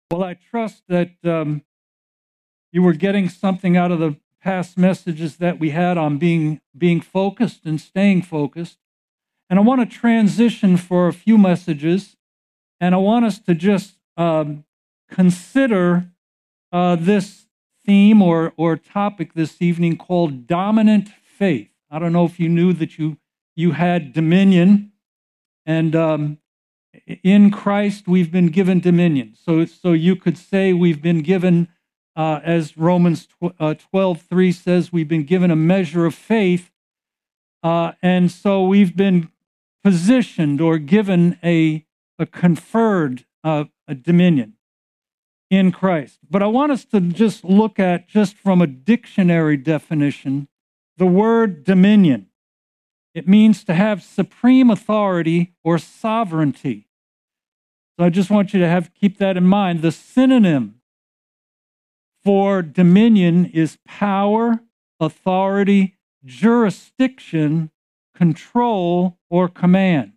Well, I trust that you were getting something out of the past messages that we had on being focused and staying focused. And I want to transition for a few messages, and I want us to just consider this theme or topic this evening called dominant faith. I don't know if you knew that you had dominion, and in Christ we've been given dominion. So you could say we've been given, as Romans 12:3 says, we've been given a measure of faith, and so we've been positioned or given a conferred a dominion in Christ. But I want us to just look at, just from a dictionary definition, the word dominion. It means to have supreme authority or sovereignty. So I just want you to keep that in mind. The synonym for dominion is power, authority, jurisdiction, control, or command.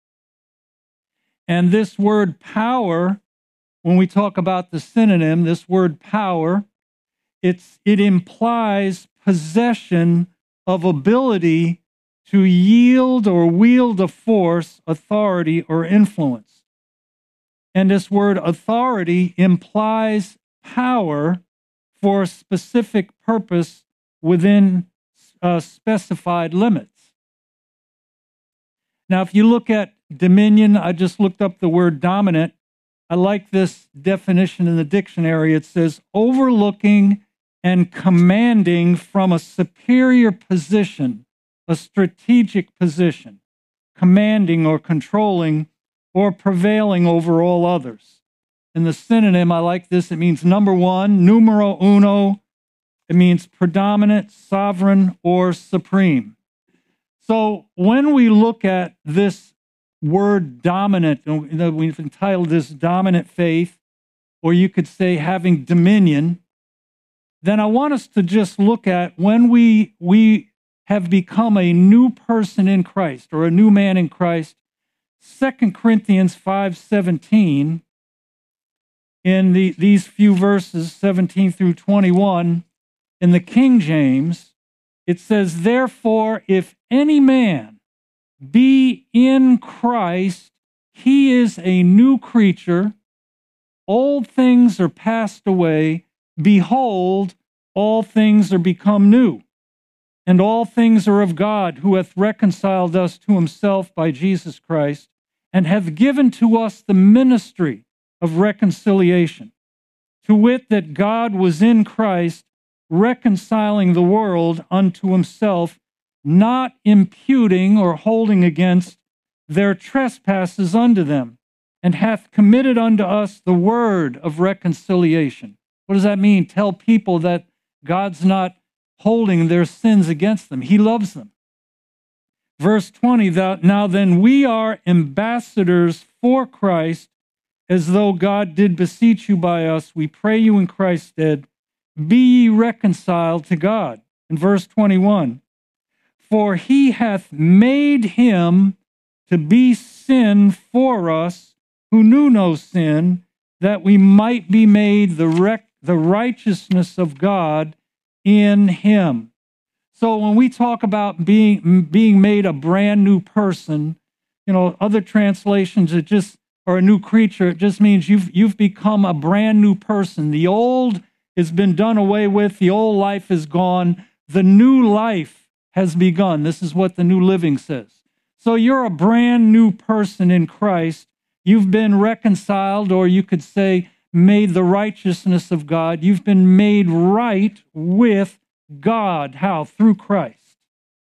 And this word power, when we talk about the synonym, this word power, it implies possession of ability to yield or wield a force, authority, or influence. And this word authority implies power for a specific purpose within specified limits. Now, if you look at dominion, I just looked up the word dominant. I like this definition in the dictionary. It says overlooking and commanding from a superior position, a strategic position, commanding or controlling or prevailing over all others. And the synonym, I like this, it means number one, numero uno. It means predominant, sovereign, or supreme. So when we look at this word dominant, we've entitled this dominant faith, or you could say having dominion, then I want us to just look at when we have become a new person in Christ or a new man in Christ. 2 Corinthians 5:17, in these few verses, 17 through 21, in the King James, it says, therefore, if any man be in Christ, he is a new creature. Old things are passed away. Behold, all things are become new. And all things are of God, who hath reconciled us to himself by Jesus Christ, and hath given to us the ministry of reconciliation, to wit, that God was in Christ, reconciling the world unto himself, not imputing or holding against their trespasses unto them, and hath committed unto us the word of reconciliation. What does that mean? Tell people that God's not holding their sins against them. He loves them. Verse 20, now then we are ambassadors for Christ, as though God did beseech you by us. We pray you in Christ's stead, be ye reconciled to God. In verse 21, for he hath made him to be sin for us who knew no sin, that we might be made the righteousness of God in him. So when we talk about being made a brand new person, other translations, or a new creature, it just means you've become a brand new person. The old has been done away with. The old life is gone. The new life has begun. This is what the New Living says. So you're a brand new person in Christ. You've been reconciled, or you could say made the righteousness of God. You've been made right with God. How? Through Christ.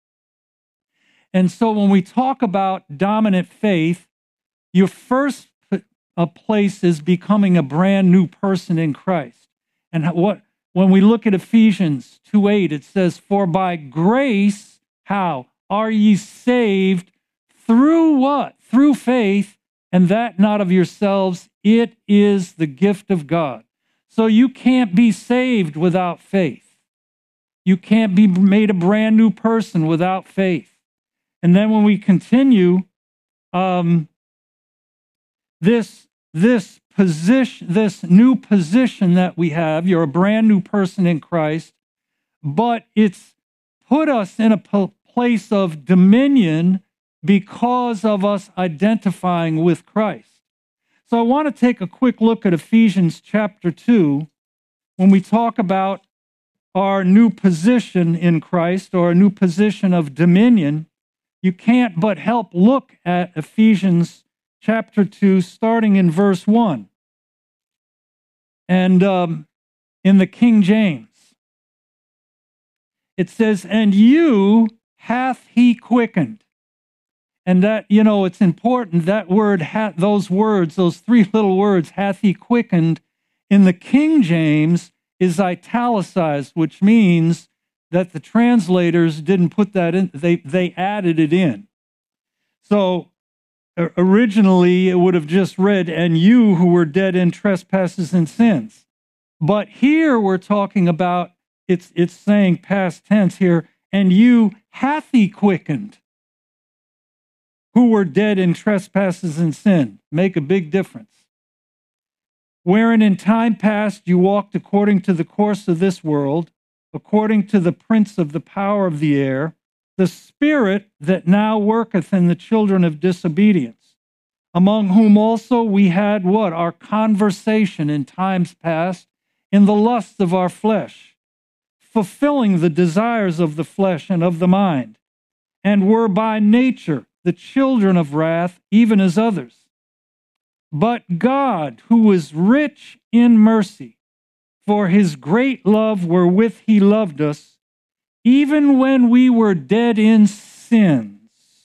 And so when we talk about dominant faith, your first place is becoming a brand new person in Christ. And when we look at Ephesians 2:8, it says, for by grace, how? Are ye saved through what? Through faith, and that not of yourselves. It is the gift of God. So you can't be saved without faith. You can't be made a brand new person without faith. And then when we continue, this this position, this new position that we have. You're a brand new person in Christ, but it's put us in a place of dominion because of us identifying with Christ. So I want to take a quick look at Ephesians chapter 2 when we talk about our new position in Christ, or a new position of dominion. You can't but help look at Ephesians chapter 2, starting in verse 1. And in the King James, it says, "And you hath he quickened." And that, it's important, that word, those three little words, hath he quickened, in the King James is italicized, which means that the translators didn't put that in, they added it in. So originally it would have just read, "And you who were dead in trespasses and sins." But here we're talking about, it's saying past tense here, "And you hath he quickened, who were dead in trespasses and sin." Make a big difference. "Wherein in time past you walked according to the course of this world, according to the prince of the power of the air, the spirit that now worketh in the children of disobedience, among whom also we had" what? "Our conversation in times past, in the lusts of our flesh, fulfilling the desires of the flesh and of the mind, and were by nature the children of wrath, even as others. But God, who is rich in mercy, for his great love wherewith he loved us, even when we were dead in sins,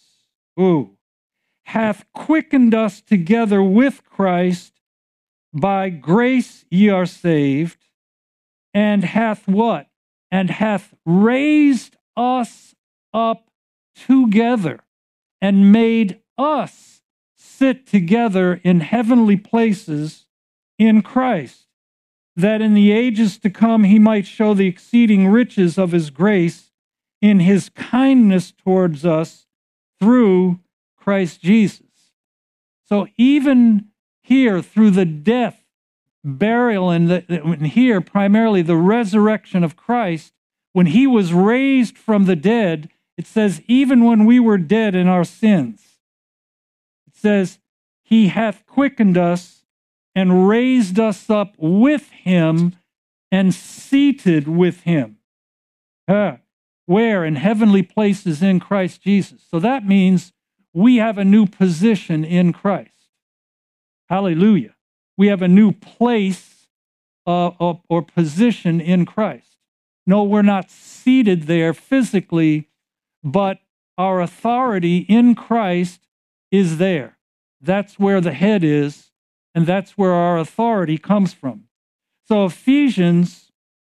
hath quickened us together with Christ. By grace ye are saved, and hath" what? "And hath raised us up together, and made us sit together in heavenly places in Christ, that in the ages to come he might show the exceeding riches of his grace in his kindness towards us through Christ Jesus." So even here, through the death, burial, and here primarily the resurrection of Christ, when he was raised from the dead, it says, even when we were dead in our sins, it says, he hath quickened us and raised us up with him and seated with him. Where? In heavenly places in Christ Jesus. So that means we have a new position in Christ. Hallelujah. We have a new place or position in Christ. No, we're not seated there physically, but our authority in Christ is there. That's where the head is, and that's where our authority comes from. So Ephesians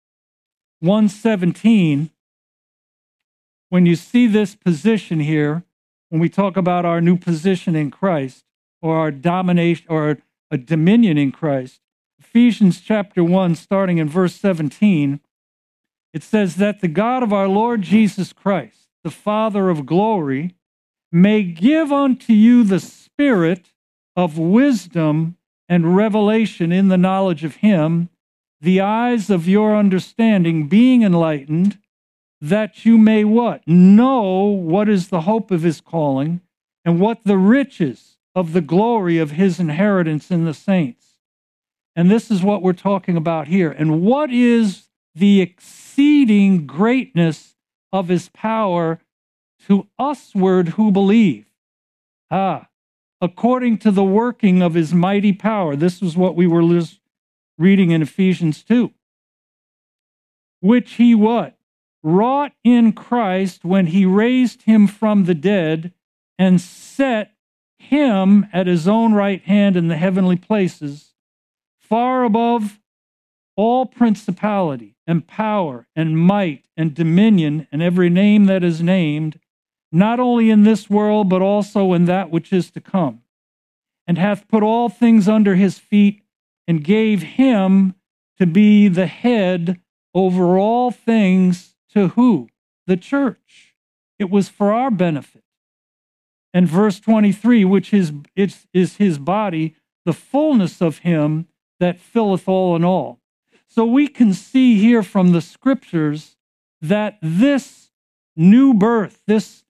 1:17, when you see this position here, when we talk about our new position in Christ, or our domination or a dominion in Christ, Ephesians chapter 1, starting in verse 17, it says that the God of our Lord Jesus Christ, the Father of glory, may give unto you the spirit of wisdom and revelation in the knowledge of him, the eyes of your understanding being enlightened, that you may what? Know what is the hope of his calling, and what the riches of the glory of his inheritance in the saints. And this is what we're talking about here. And what is the exceeding greatness of his power to usward who believe? According to the working of his mighty power. This is what we were reading in Ephesians 2. Which he what? Wrought in Christ when he raised him from the dead and set him at his own right hand in the heavenly places, far above all principality and power and might and dominion and every name that is named, not only in this world, but also in that which is to come, and hath put all things under his feet, and gave him to be the head over all things to who? The church. It was for our benefit. And verse 23, which is his body, the fullness of him that filleth all in all. So we can see here from the scriptures that this new birth,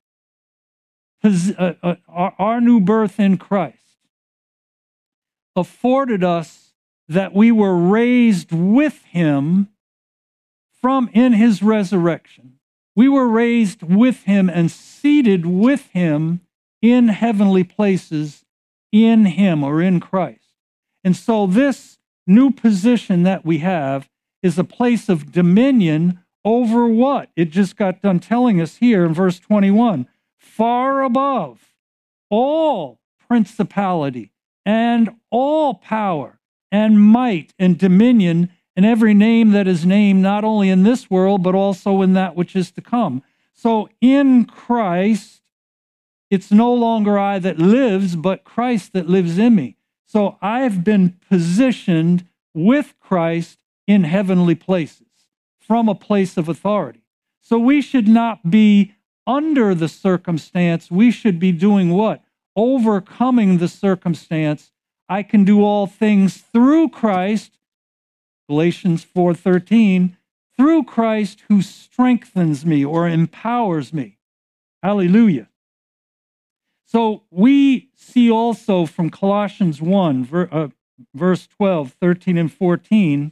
our new birth in Christ, afforded us that we were raised with him in his resurrection. We were raised with him and seated with him in heavenly places in him, or in Christ. And so this new position that we have is a place of dominion over what? It just got done telling us here in verse 21, far above all principality and all power and might and dominion and every name that is named, not only in this world, but also in that which is to come. So in Christ, it's no longer I that lives, but Christ that lives in me. So I've been positioned with Christ in heavenly places from a place of authority. So we should not be under the circumstance. We should be doing what? Overcoming the circumstance. I can do all things through Christ, Galatians 4:13, through Christ who strengthens me or empowers me. Hallelujah. So we see also from Colossians 1, verse 12, 13, and 14,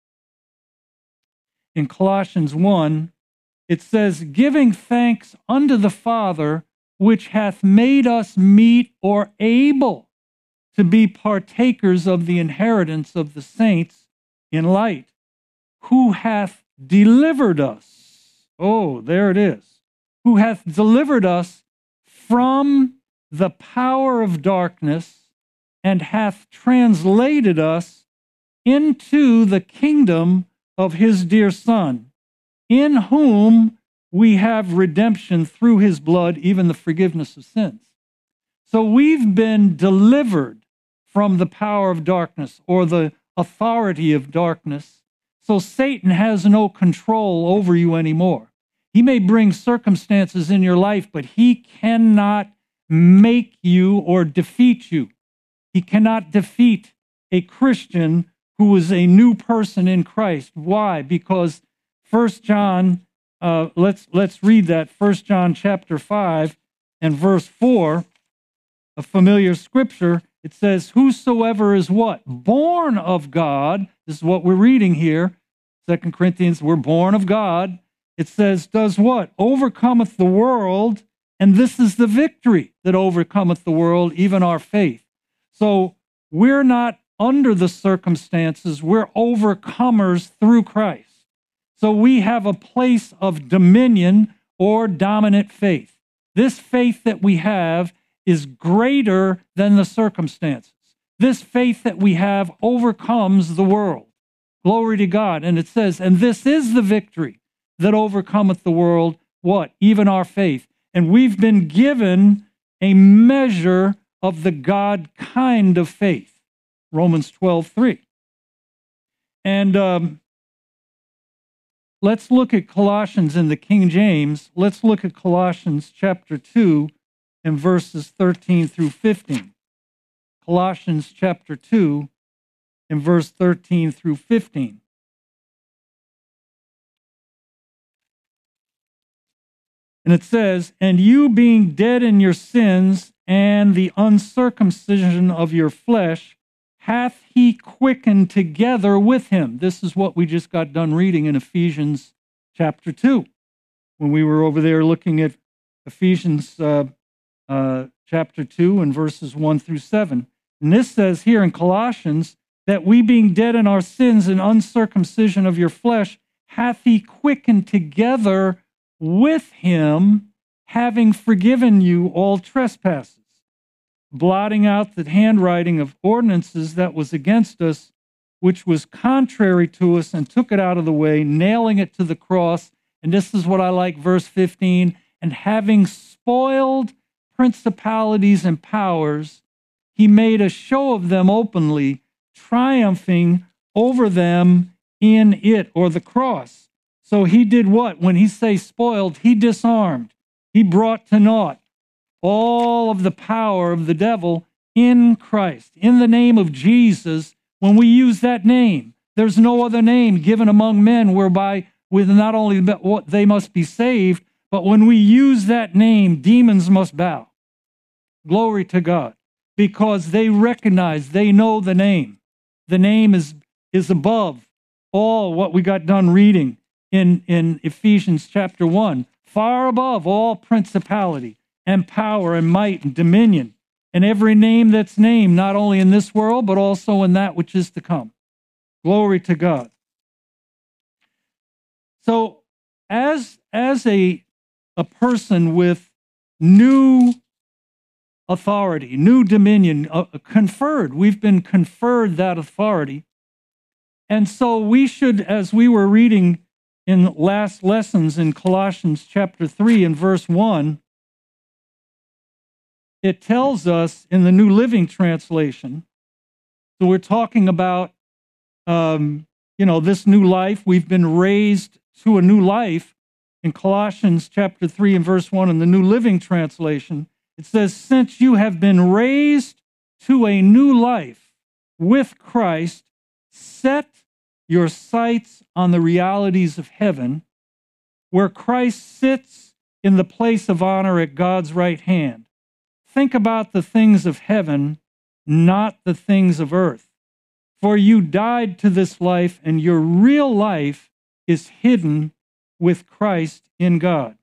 in Colossians 1, it says, giving thanks unto the Father, which hath made us meet or able to be partakers of the inheritance of the saints in light, who hath delivered us. Oh, there it is. Who hath delivered us from the power of darkness and hath translated us into the kingdom of his dear Son, in whom we have redemption through his blood, even the forgiveness of sins. So we've been delivered from the power of darkness or the authority of darkness. So Satan has no control over you anymore. He may bring circumstances in your life, but he cannot make you or defeat you. He cannot defeat a Christian who is a new person in Christ. Why? Because 1 John, let's read that, 1 John chapter 5 and verse 4, a familiar scripture. It says, whosoever is what? Born of God. This is what we're reading here. 2 Corinthians, we're born of God. It says, does what? Overcometh the world, and this is the victory that overcometh the world, even our faith. So we're not under the circumstances. We're overcomers through Christ. So we have a place of dominion or dominant faith. This faith that we have is greater than the circumstances. This faith that we have overcomes the world. Glory to God. And it says, and this is the victory that overcometh the world, what? Even our faith. And we've been given a measure of the God kind of faith. Romans 12:3. And let's look at Colossians in the King James. Let's look at Colossians chapter 2 and verses 13 through 15. Colossians chapter 2 and verse 13 through 15. And it says, and you being dead in your sins and the uncircumcision of your flesh, hath he quickened together with him. This is what we just got done reading in Ephesians chapter 2, when we were over there looking at Ephesians chapter 2 and verses 1 through 7. And this says here in Colossians that we being dead in our sins and uncircumcision of your flesh, hath he quickened together with him, having forgiven you all trespasses, blotting out the handwriting of ordinances that was against us, which was contrary to us, and took it out of the way, nailing it to the cross. And this is what I like, verse 15, and having spoiled principalities and powers, he made a show of them openly, triumphing over them in it, or the cross. So he did what? When he say spoiled, he disarmed. He brought to naught all of the power of the devil, in Christ. In the name of Jesus, when we use that name, there's no other name given among men whereby with not only they must be saved, but when we use that name, demons must bow. Glory to God. Because they recognize, they know the name. The name is above all what we got done reading in Ephesians chapter 1. Far above all principality and power and might and dominion and every name that's named, not only in this world, but also in that which is to come. Glory to God. So as a person with new authority, new dominion, conferred. We've been conferred that authority. And so we should, as we were reading in last lessons in Colossians chapter 3 and verse 1, it tells us in the New Living Translation, so we're talking about, this new life. We've been raised to a new life. In Colossians chapter 3 and verse 1 in the New Living Translation, it says, since you have been raised to a new life with Christ, set your sights on the realities of heaven, where Christ sits in the place of honor at God's right hand. Think about the things of heaven, not the things of earth. For you died to this life, and your real life is hidden with Christ in God.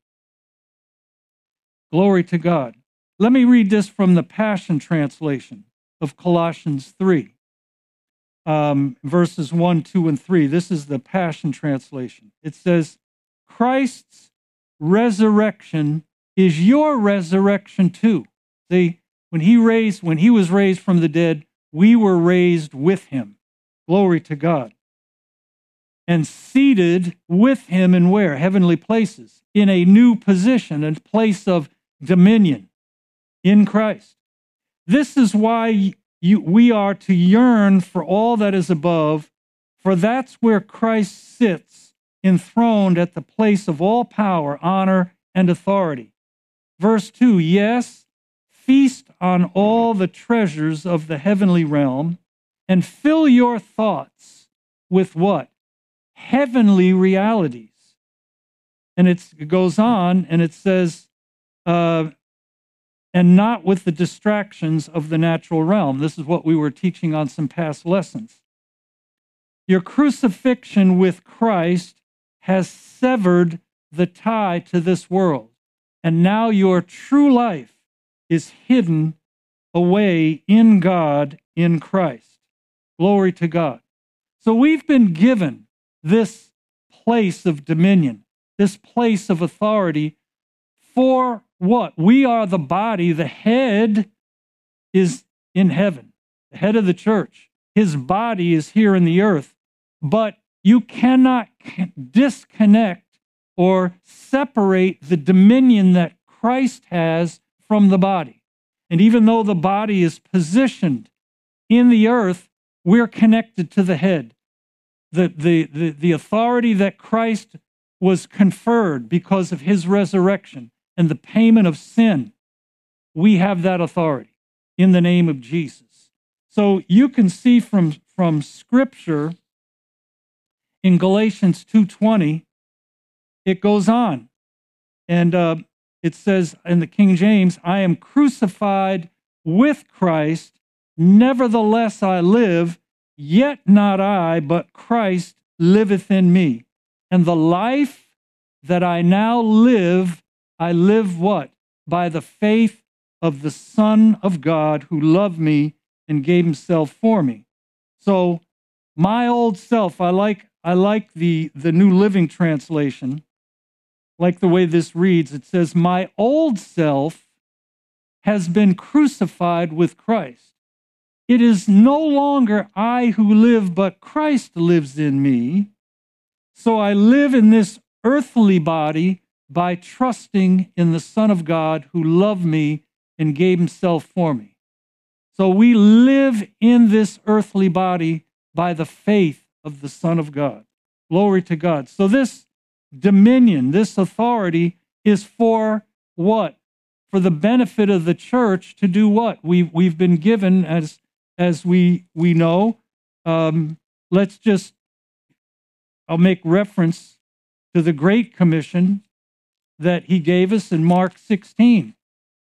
Glory to God. Let me read this from the Passion Translation of Colossians 3, verses 1, 2, and 3. This is the Passion Translation. It says, Christ's resurrection is your resurrection too. See, when he was raised from the dead, we were raised with him. Glory to God. And seated with him in where? Heavenly places, in a new position, a place of dominion in Christ. This is why we are to yearn for all that is above, for that's where Christ sits, enthroned at the place of all power, honor, and authority. Verse 2, yes, feast on all the treasures of the heavenly realm, and fill your thoughts with what? Heavenly realities. And it goes on and it says, and not with the distractions of the natural realm. This is what we were teaching on some past lessons. Your crucifixion with Christ has severed the tie to this world, and now your true life is hidden away in God in Christ. Glory to God. So we've been given this place of dominion, this place of authority for what? We are the body. The head is in heaven, the head of the church. His body is here in the earth. But you cannot disconnect or separate the dominion that Christ has from the body. And even though the body is positioned in the earth, we're connected to the head. The authority that Christ was conferred because of his resurrection and the payment of sin, we have that authority in the name of Jesus. So you can see from Scripture in Galatians 2:20, it goes on. And it says in the King James, I am crucified with Christ, nevertheless I live, yet not I, but Christ liveth in me. And the life that I now live, I live what? By the faith of the Son of God who loved me and gave himself for me. So my old self, I like the New Living Translation, like the way this reads. It says, my old self has been crucified with Christ. It is no longer I who live, but Christ lives in me. So I live in this earthly body by trusting in the Son of God who loved me and gave himself for me. So we live in this earthly body by the faith of the Son of God. Glory to God. So this dominion, this authority is for what? for the benefit of the church to do what? We've been given, as we know. I'll make reference to the Great Commission that he gave us in Mark 16.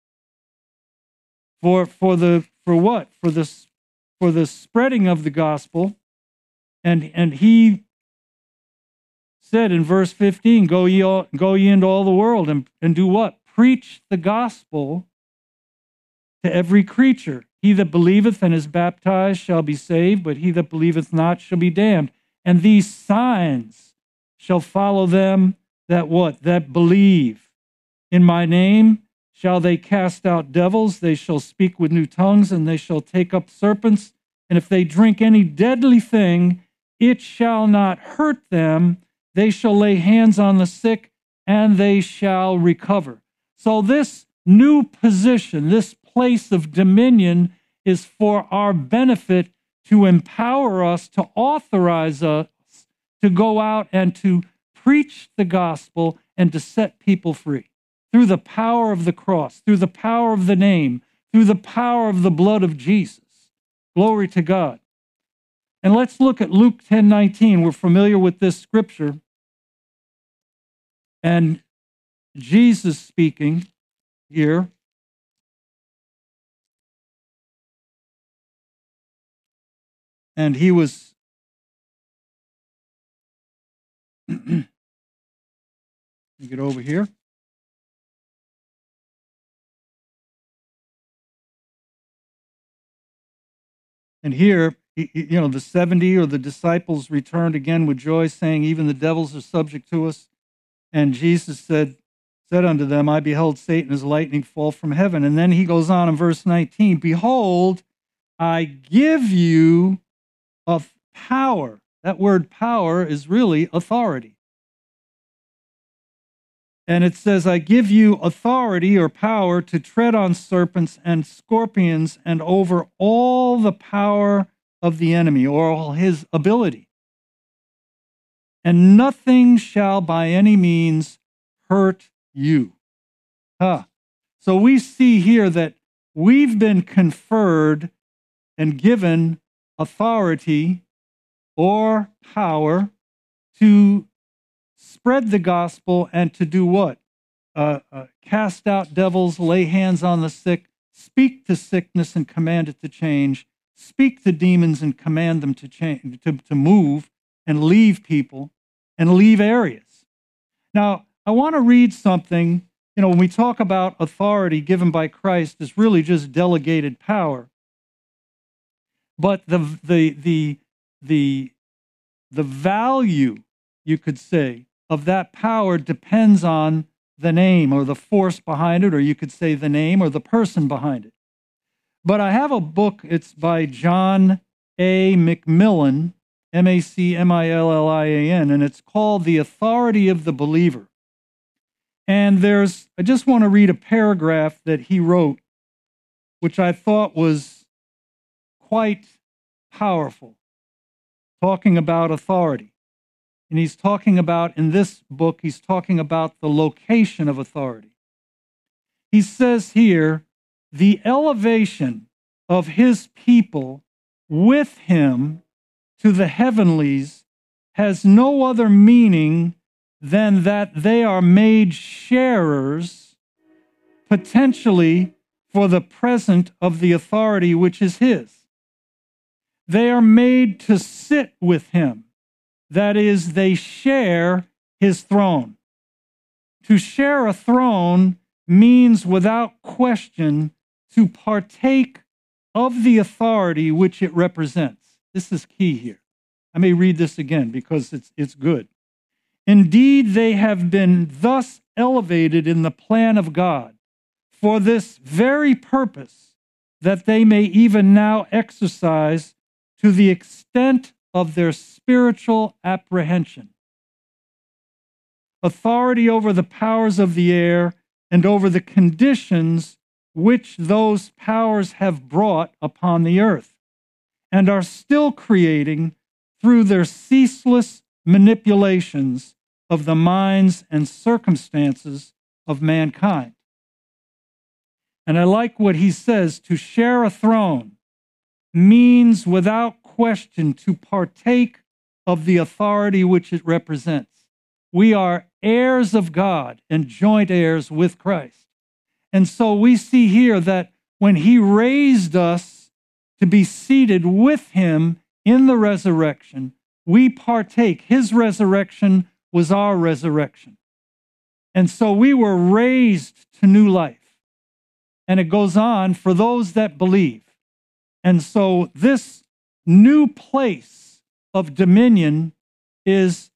For what? For the spreading of the gospel. And he said in verse 15, go ye into all the world and do what? Preach the gospel to every creature. He that believeth and is baptized shall be saved, but he that believeth not shall be damned. And these signs shall follow them that what? That believe. In my name shall they cast out devils, they shall speak with new tongues, and they shall take up serpents. And if they drink any deadly thing, it shall not hurt them. They shall lay hands on the sick, and they shall recover. So this new position, this place of dominion, is for our benefit, to empower us, to authorize us to go out and to preach the gospel and to set people free through the power of the cross, through the power of the name, through the power of the blood of Jesus. Glory to God. And let's look at Luke 10:19. We're familiar with this scripture. And Jesus speaking here. And he was let me get over here. And here, the 70 or the disciples returned again with joy, saying, even the devils are subject to us. And Jesus said unto them, I beheld Satan as lightning fall from heaven. And then he goes on in verse 19, behold, I give you of power. That word power is really authority. And it says, I give you authority or power to tread on serpents and scorpions and over all the power of the enemy, or all his ability. And nothing shall by any means hurt you. So we see here that we've been conferred and given authority or power to spread the gospel and to do what? Cast out devils, lay hands on the sick, speak to sickness and command it to change, speak to demons and command them to change, to move and leave people and leave areas. Now, I want to read something. When we talk about authority given by Christ, it's really just delegated power. But the value, you could say, of that power depends on the name or the force behind it, or you could say the name or the person behind it. But I have a book, it's by John A. McMillan, Macmillian, and it's called The Authority of the Believer. And I just want to read a paragraph that he wrote, which I thought was quite powerful, talking about authority. And he's talking about, in this book, he's talking about the location of authority. He says here, the elevation of his people with him to the heavenlies has no other meaning than that they are made sharers, potentially, for the present of the authority which is his. They are made to sit with him. That is, they share his throne. To share a throne means, without question, to partake of the authority which it represents. This is key here. I may read this again because it's good. Indeed, they have been thus elevated in the plan of God for this very purpose, that they may even now exercise to the extent of their spiritual apprehension authority over the powers of the air and over the conditions which those powers have brought upon the earth, and are still creating through their ceaseless manipulations of the minds and circumstances of mankind. And I like what he says, to share a throne means without question to partake of the authority which it represents. We are heirs of God and joint heirs with Christ. And so we see here that when he raised us to be seated with him in the resurrection, we partake. His resurrection was our resurrection. And so we were raised to new life. And it goes on, for those that believe. And so this new place of dominion is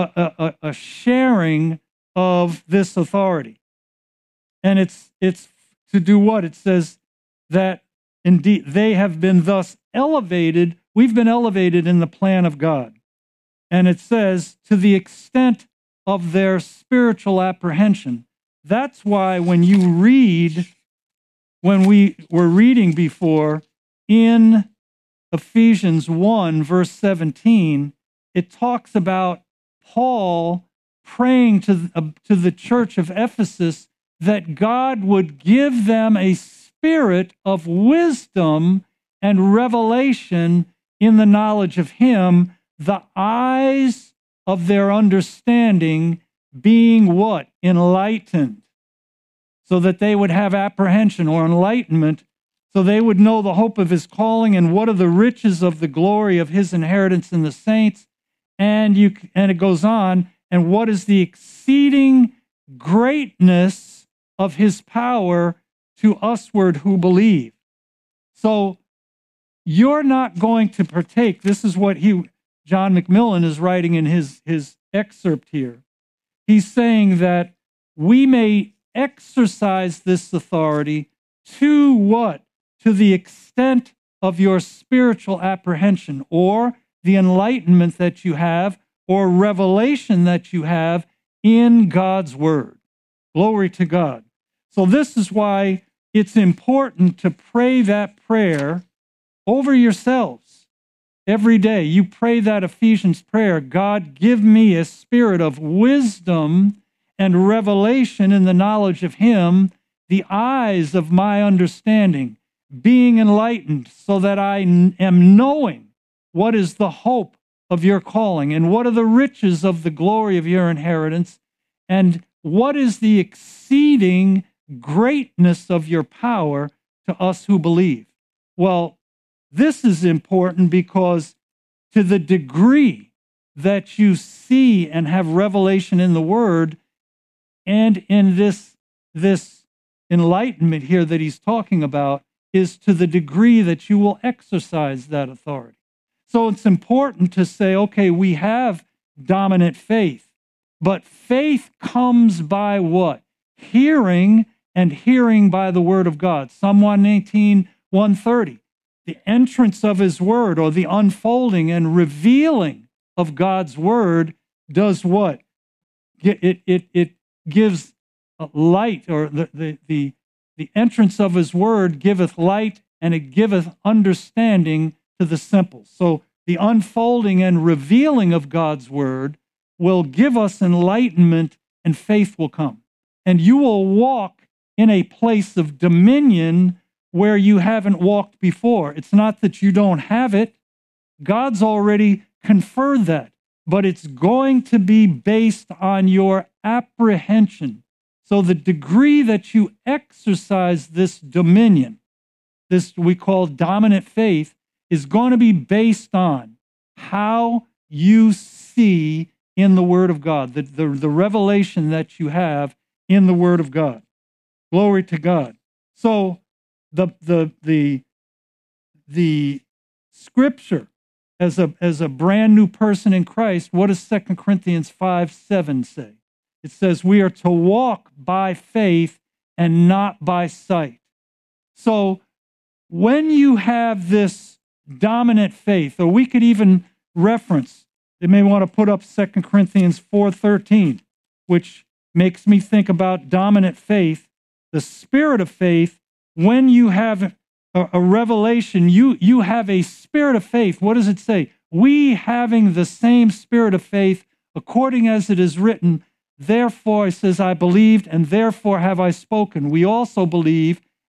a sharing of this authority. And it's to do what? It says that indeed they have been thus elevated. We've been elevated in the plan of God. And it says to the extent of their spiritual apprehension. That's why when you read, when we were reading before in Ephesians 1, verse 17, it talks about Paul praying to the church of Ephesus that God would give them a spirit of wisdom and revelation in the knowledge of him, the eyes of their understanding being what? Enlightened. So that they would have apprehension or enlightenment, so they would know the hope of his calling and what are the riches of the glory of his inheritance in the saints. And it goes on, and what is the exceeding greatness of his power to usward who believe. So you're not going to partake. This is what John McMillan is writing in his excerpt here. He's saying that we may exercise this authority to what? To the extent of your spiritual apprehension or the enlightenment that you have or revelation that you have in God's word. Glory to God. So this is why it's important to pray that prayer over yourselves every day. You pray that Ephesians prayer, God, give me a spirit of wisdom and revelation in the knowledge of him, the eyes of my understanding being enlightened, so that I am knowing what is the hope of your calling and what are the riches of the glory of your inheritance and what is the exceeding greatness of your power to us who believe. Well, this is important because to the degree that you see and have revelation in the word and in this enlightenment here that he's talking about is to the degree that you will exercise that authority. So it's important to say, okay, we have dominant faith, but faith comes by what? Hearing, and hearing by the word of God. Psalm 119, 130. The entrance of his word, or the unfolding and revealing of God's word, does what? It gives light, or the entrance of his word giveth light, and it giveth understanding to the simple. So the unfolding and revealing of God's word will give us enlightenment, and faith will come. And you will walk in a place of dominion where you haven't walked before. It's not that you don't have it. God's already conferred that, but it's going to be based on your apprehension. So the degree that you exercise this dominion, this we call dominant faith, is going to be based on how you see in the Word of God, the revelation that you have in the Word of God. Glory to God. So the Scripture as a brand new person in Christ, what does 2 Corinthians 5:7 say? It says we are to walk by faith and not by sight. So when you have this dominant faith, or we could even reference, they may want to put up 2 Corinthians 4:13, which makes me think about dominant faith, the spirit of faith. When you have a revelation, you have a spirit of faith. What does it say? We having the same spirit of faith, according as it is written, therefore, it says, I believed, and therefore have I spoken. We also believe,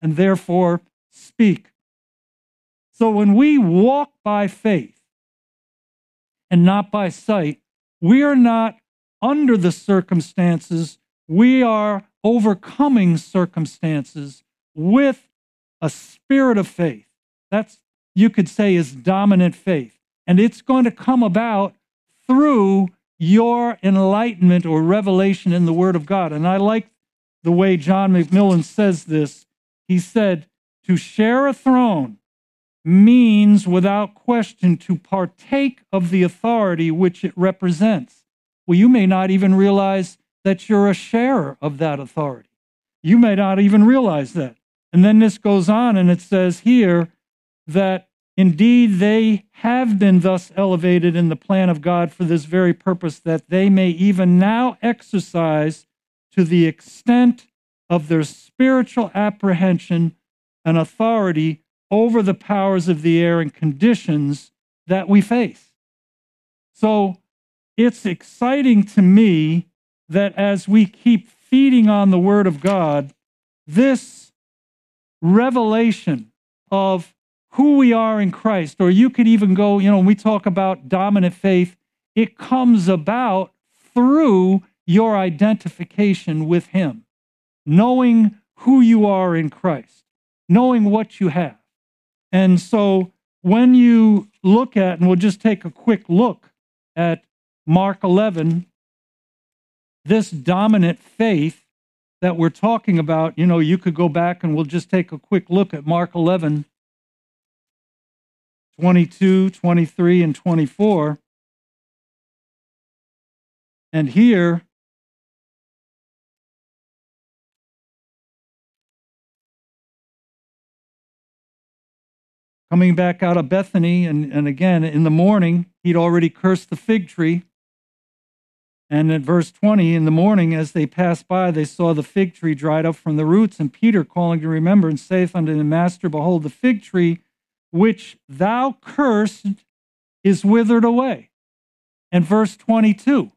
and therefore speak. So when we walk by faith and not by sight, we are not under the circumstances. We are overcoming circumstances with a spirit of faith. That's, you could say, is dominant faith. And it's going to come about through your enlightenment or revelation in the Word of God. And I like the way John McMillan says this. He said, to share a throne means without question to partake of the authority which it represents. Well, you may not even realize that you're a sharer of that authority. You may not even realize that. And then this goes on, and it says here that indeed they have been thus elevated in the plan of God for this very purpose, that they may even now exercise to the extent of their spiritual apprehension and authority over the powers of the air and conditions that we face. So it's exciting to me that as we keep feeding on the Word of God, this revelation of who we are in Christ, or you could even go, when we talk about dominant faith, it comes about through your identification with Him, knowing who you are in Christ, knowing what you have. And so when you look at, and we'll just take a quick look at Mark 11, this dominant faith that we're talking about, you could go back and we'll just take a quick look at Mark 11, 22, 23, and 24. And here, coming back out of Bethany, and again, in the morning, he'd already cursed the fig tree. And in verse 20, in the morning, as they passed by, they saw the fig tree dried up from the roots. And Peter, calling to remembrance, saith unto the master, behold, the fig tree which thou cursed is withered away. And verse 22,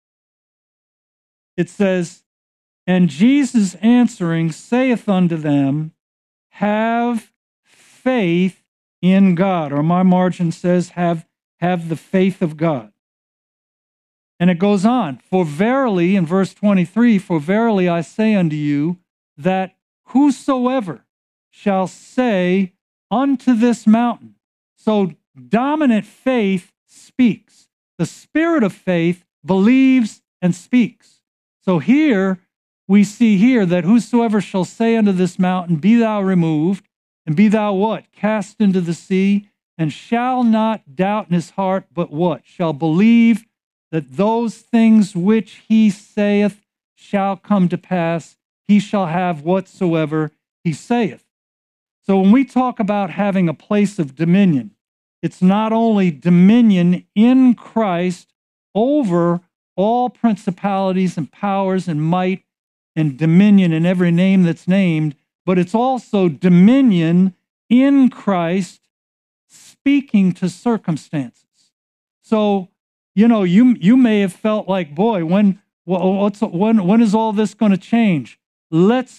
it says, and Jesus answering saith unto them, have faith in God. Or my margin says, have the faith of God. And it goes on, for verily, in verse 23, for verily I say unto you, that whosoever shall say unto this mountain. So dominant faith speaks. The spirit of faith believes and speaks. So here, we see here that whosoever shall say unto this mountain, be thou removed, and be thou what? Cast into the sea, and shall not doubt in his heart, but what? Shall believe that those things which he saith shall come to pass, he shall have whatsoever he saith. So when we talk about having a place of dominion, it's not only dominion in Christ over all principalities and powers and might and dominion in every name that's named, but it's also dominion in Christ speaking to circumstances. So, you may have felt like, boy, when is all this going to change? Let's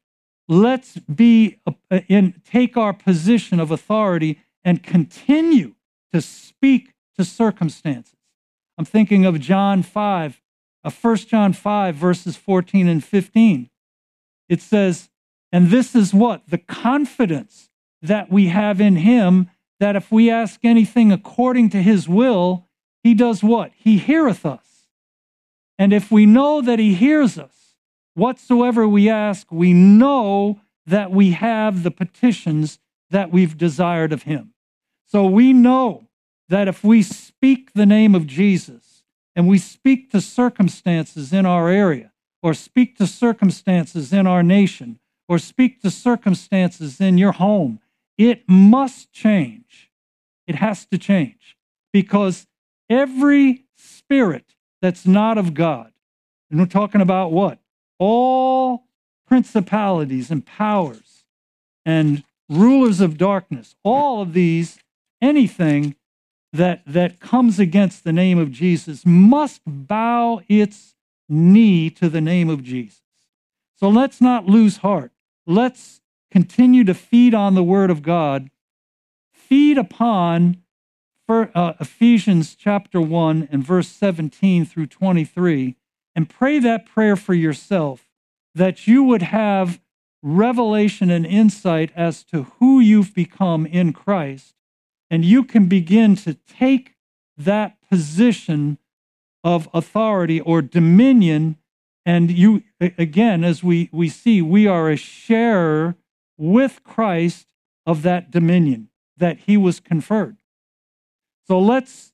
take our position of authority and continue to speak to circumstances. I'm thinking of John 5, 1 John 5, verses 14 and 15. It says, and this is what? The confidence that we have in Him, that if we ask anything according to His will, He does what? He heareth us. And if we know that He hears us, whatsoever we ask, we know that we have the petitions that we've desired of Him. So we know that if we speak the name of Jesus and we speak to circumstances in our area, or speak to circumstances in our nation, or speak to circumstances in your home, it must change. It has to change, because every spirit that's not of God, and we're talking about what? All principalities and powers and rulers of darkness, all of these, anything that comes against the name of Jesus must bow its knee to the name of Jesus. So let's not lose heart. Let's continue to feed on the Word of God, feed upon Ephesians chapter 1 and verse 17 through 23, and pray that prayer for yourself, that you would have revelation and insight as to who you've become in Christ, and you can begin to take that position of authority or dominion. And you, again, as we see, we are a sharer with Christ of that dominion that he was conferred. So let's,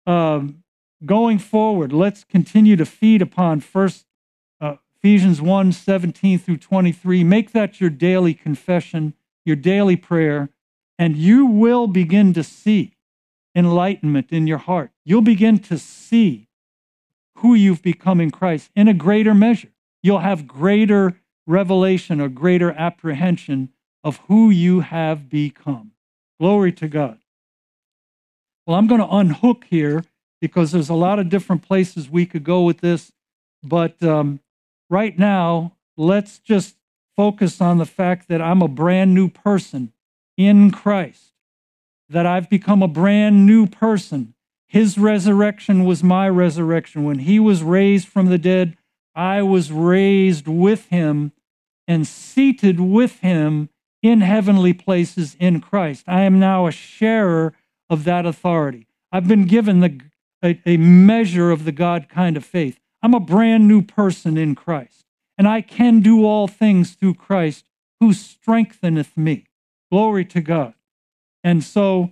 going forward, let's continue to feed upon Ephesians 1, 17 through 23. Make that your daily confession, your daily prayer, and you will begin to see enlightenment in your heart. You'll begin to see who you've become in Christ in a greater measure. You'll have greater revelation or greater apprehension of who you have become. Glory to God. Well, I'm going to unhook here because there's a lot of different places we could go with this, but right now, let's just focus on the fact that I'm a brand new person in Christ, that I've become a brand new person. His resurrection was my resurrection. When he was raised from the dead, I was raised with him and seated with him in heavenly places in Christ. I am now a sharer of that authority. I've been given a measure of the God kind of faith. I'm a brand new person in Christ, and I can do all things through Christ who strengtheneth me. Glory to God. And so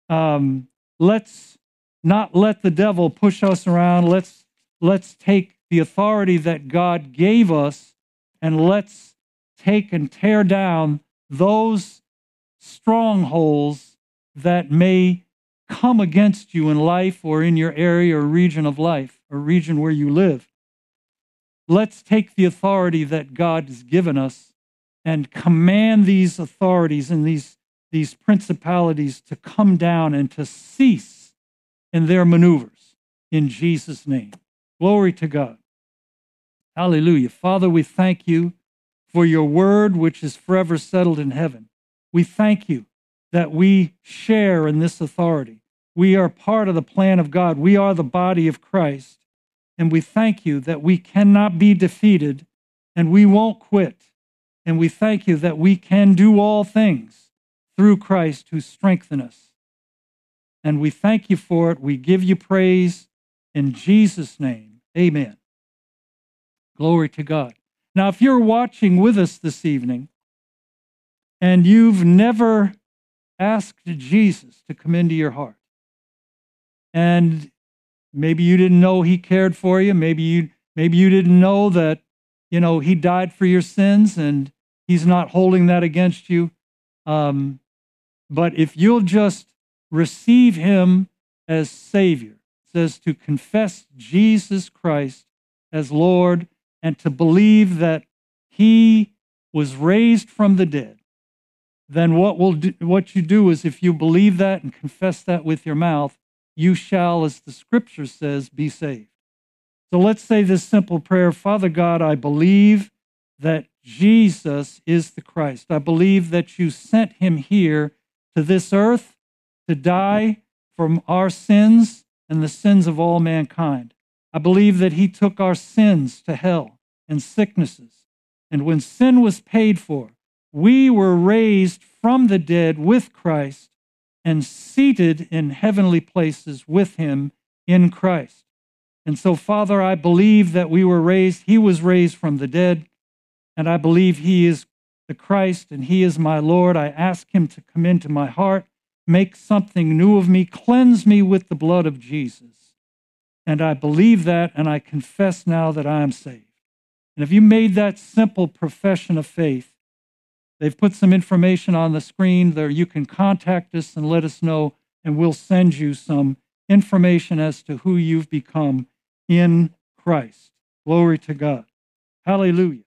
let's not let the devil push us around. Let's take the authority that God gave us, and let's take and tear down those strongholds that may come against you in life or in your area or region of life or region where you live. Let's take the authority that God has given us and command these authorities and these principalities to come down and to cease in their maneuvers in Jesus' name. Glory to God. Hallelujah. Father, we thank you for your word, which is forever settled in heaven. We thank you that we share in this authority. We are part of the plan of God. We are the body of Christ. And we thank you that we cannot be defeated and we won't quit. And we thank you that we can do all things through Christ who strengthens us. And we thank you for it. We give you praise in Jesus' name. Amen. Glory to God. Now, if you're watching with us this evening and you've never asked Jesus to come into your heart, and maybe you didn't know he cared for you, maybe you didn't know that, he died for your sins and he's not holding that against you. But if you'll just receive him as Savior, it says to confess Jesus Christ as Lord and to believe that he was raised from the dead, then what you do is, if you believe that and confess that with your mouth, you shall, as the scripture says, be saved. So let's say this simple prayer. Father God, I believe that Jesus is the Christ. I believe that you sent him here to this earth to die for our sins and the sins of all mankind. I believe that he took our sins to hell and sicknesses. And when sin was paid for, we were raised from the dead with Christ and seated in heavenly places with him in Christ. And so, Father, I believe that he was raised from the dead, and I believe he is the Christ and he is my Lord. I ask him to come into my heart, make something new of me, cleanse me with the blood of Jesus. And I believe that, and I confess now that I am saved. And if you made that simple profession of faith, they've put some information on the screen there. You can contact us and let us know, and we'll send you some information as to who you've become in Christ. Glory to God. Hallelujah.